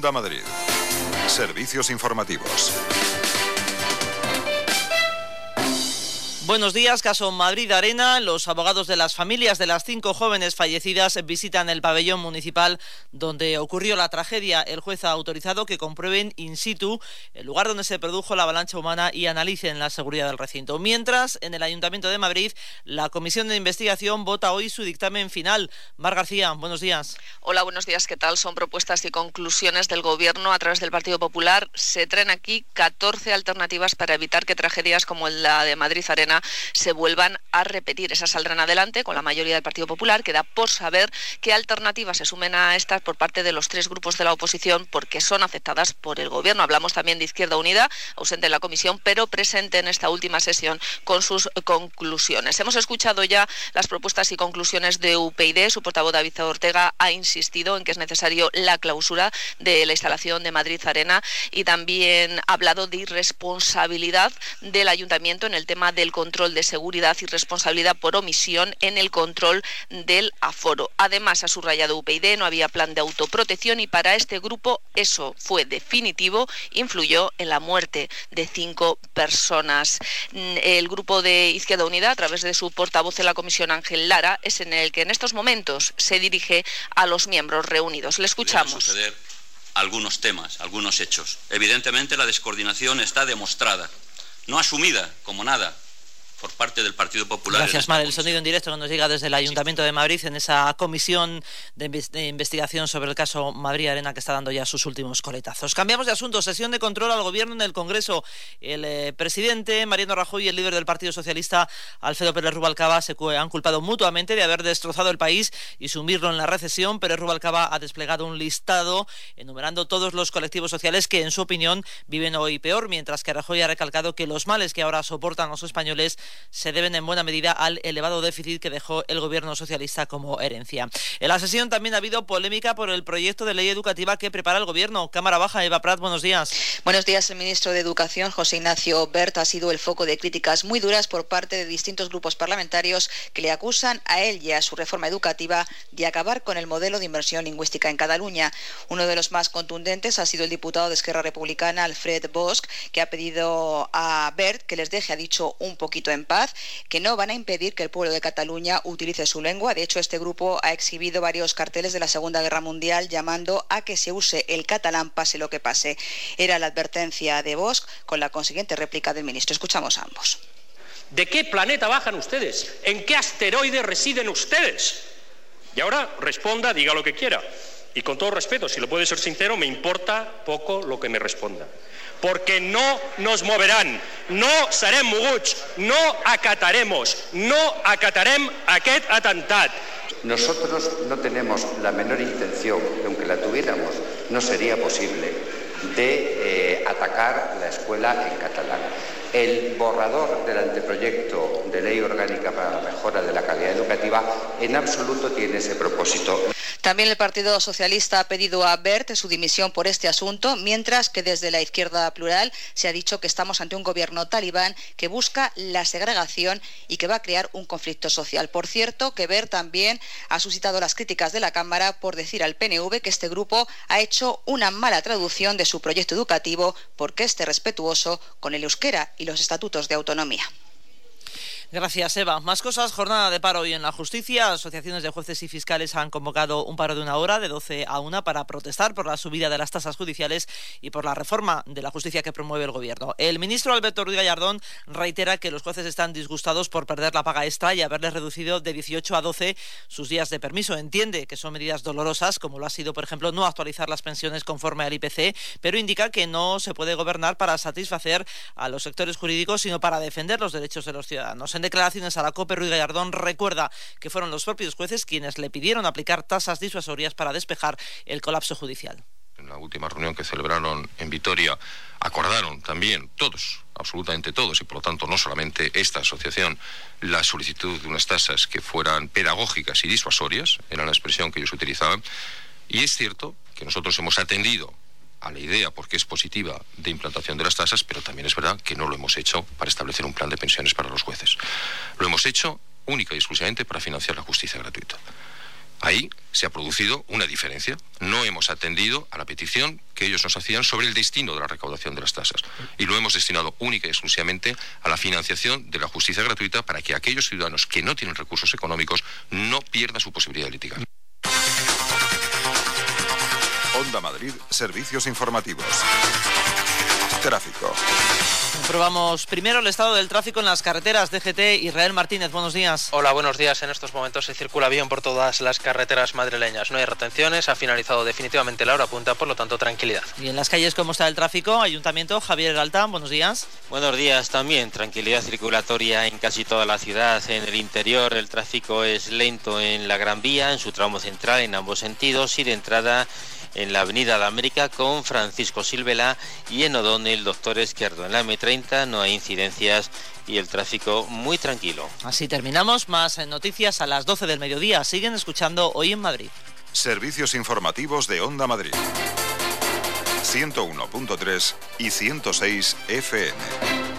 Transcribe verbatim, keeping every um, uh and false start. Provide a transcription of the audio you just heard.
Onda Madrid. Servicios informativos. Buenos días, caso Madrid Arena. Los abogados de las familias de las cinco jóvenes fallecidas visitan el pabellón municipal donde ocurrió la tragedia. El juez ha autorizado que comprueben in situ el lugar donde se produjo la avalancha humana y analicen la seguridad del recinto. Mientras, en el Ayuntamiento de Madrid, la Comisión de Investigación vota hoy su dictamen final. Mar García, buenos días. Hola, buenos días. ¿Qué tal? Son propuestas y conclusiones del Gobierno a través del Partido Popular. Se traen aquí catorce alternativas para evitar que tragedias como la de Madrid Arena se vuelvan a repetir. Esas saldrán adelante con la mayoría del Partido Popular. Queda por saber qué alternativas se sumen a estas por parte de los tres grupos de la oposición, porque son aceptadas por el Gobierno. Hablamos también de Izquierda Unida, ausente en la comisión, pero presente en esta última sesión con sus conclusiones. Hemos escuchado ya las propuestas y conclusiones de U P YD. Su portavoz, David Ortega, ha insistido en que es necesario la clausura de la instalación de Madrid Arena y también ha hablado de irresponsabilidad del Ayuntamiento en el tema del control de seguridad y responsabilidad por omisión en el control del aforo. Además, ha subrayado U P YD, no había plan de autoprotección y para este grupo eso fue definitivo, influyó en la muerte de cinco personas. El grupo de Izquierda Unida, a través de su portavoz en la comisión, Ángel Lara, es en el que en estos momentos se dirige a los miembros reunidos. Le escuchamos. Suceder algunos temas, algunos hechos. Evidentemente la descoordinación está demostrada, no asumida como nada por parte del Partido Popular. Gracias, Mar. El sonido en directo que nos llega desde el Ayuntamiento de Madrid en esa comisión de, inves- de investigación sobre el caso Madrid Arena que está dando ya sus últimos coletazos. Cambiamos de asunto. Sesión de control al Gobierno en el Congreso. El eh, presidente Mariano Rajoy y el líder del Partido Socialista Alfredo Pérez Rubalcaba se cu- han culpado mutuamente de haber destrozado el país y sumirlo en la recesión. Pérez Rubalcaba ha desplegado un listado enumerando todos los colectivos sociales que, en su opinión, viven hoy peor, mientras que Rajoy ha recalcado que los males que ahora soportan los españoles se deben en buena medida al elevado déficit que dejó el gobierno socialista como herencia. En la sesión también ha habido polémica por el proyecto de ley educativa que prepara el gobierno. Cámara Baja, Eva Prat, buenos días. Buenos días. El ministro de Educación, José Ignacio Wert, ha sido el foco de críticas muy duras por parte de distintos grupos parlamentarios que le acusan a él y a su reforma educativa de acabar con el modelo de inmersión lingüística en Cataluña. Uno de los más contundentes ha sido el diputado de Esquerra Republicana, Alfred Bosch, que ha pedido a Wert que les deje, ha dicho, un poquito en paz, que no van a impedir que el pueblo de Cataluña utilice su lengua. De hecho, este grupo ha exhibido varios carteles de la Segunda Guerra Mundial llamando a que se use el catalán pase lo que pase. Era la advertencia de Bosch con la consiguiente réplica del ministro. Escuchamos a ambos. ¿De qué planeta bajan ustedes? ¿En qué asteroide residen ustedes? Y ahora responda, diga lo que quiera. Y con todo respeto, si lo puede ser sincero, me importa poco lo que me responda. Porque no nos moverán, no serem moguts, no acataremos, no acatarem aquest atemptat. Nosotros no tenemos la menor intención, aunque la tuviéramos, no sería posible, de eh, atacar la escuela en catalán. El borrador del anteproyecto de ley orgánica para la mejora de la calidad educativa en absoluto tiene ese propósito. También el Partido Socialista ha pedido a Wert su dimisión por este asunto, mientras que desde la izquierda plural se ha dicho que estamos ante un gobierno talibán que busca la segregación y que va a crear un conflicto social. Por cierto, que Wert también ha suscitado las críticas de la Cámara por decir al P N V que este grupo ha hecho una mala traducción de su proyecto educativo porque esté respetuoso con el euskera y los estatutos de autonomía. Gracias, Eva. Más cosas. Jornada de paro hoy en la justicia. Asociaciones de jueces y fiscales han convocado un paro de una hora, de doce a una, para protestar por la subida de las tasas judiciales y por la reforma de la justicia que promueve el gobierno. El ministro Alberto Ruiz Gallardón reitera que los jueces están disgustados por perder la paga extra y haberles reducido de dieciocho a doce sus días de permiso. Entiende que son medidas dolorosas, como lo ha sido, por ejemplo, no actualizar las pensiones conforme al I P C, pero indica que no se puede gobernar para satisfacer a los sectores jurídicos, sino para defender los derechos de los ciudadanos. En declaraciones a la COPE, Ruiz Gallardón recuerda que fueron los propios jueces quienes le pidieron aplicar tasas disuasorias para despejar el colapso judicial. En la última reunión que celebraron en Vitoria acordaron también todos, absolutamente todos, y por lo tanto no solamente esta asociación, la solicitud de unas tasas que fueran pedagógicas y disuasorias, era la expresión que ellos utilizaban, y es cierto que nosotros hemos atendido a la idea, porque es positiva, de implantación de las tasas, pero también es verdad que no lo hemos hecho para establecer un plan de pensiones para los jueces. Lo hemos hecho única y exclusivamente para financiar la justicia gratuita. Ahí se ha producido una diferencia. No hemos atendido a la petición que ellos nos hacían sobre el destino de la recaudación de las tasas. Y lo hemos destinado única y exclusivamente a la financiación de la justicia gratuita para que aquellos ciudadanos que no tienen recursos económicos no pierdan su posibilidad de litigar. Onda Madrid, servicios informativos. Tráfico. Comprobamos primero el estado del tráfico en las carreteras. D G T, Israel Martínez, buenos días. Hola, buenos días. En estos momentos se circula bien por todas las carreteras madrileñas. No hay retenciones, ha finalizado definitivamente la hora punta, por lo tanto, tranquilidad. Y en las calles, ¿cómo está el tráfico? Ayuntamiento, Javier Galtán, buenos días. Buenos días también. Tranquilidad circulatoria en casi toda la ciudad. En el interior el tráfico es lento en la Gran Vía, en su tramo central, en ambos sentidos, y de entrada en la Avenida de América con Francisco Silvela y en O'Donnell, Doctor Izquierdo. En la eme treinta no hay incidencias y el tráfico muy tranquilo. Así terminamos. Más noticias a las doce del mediodía. Siguen escuchando Hoy en Madrid. Servicios informativos de Onda Madrid. ciento uno punto tres y ciento seis F M.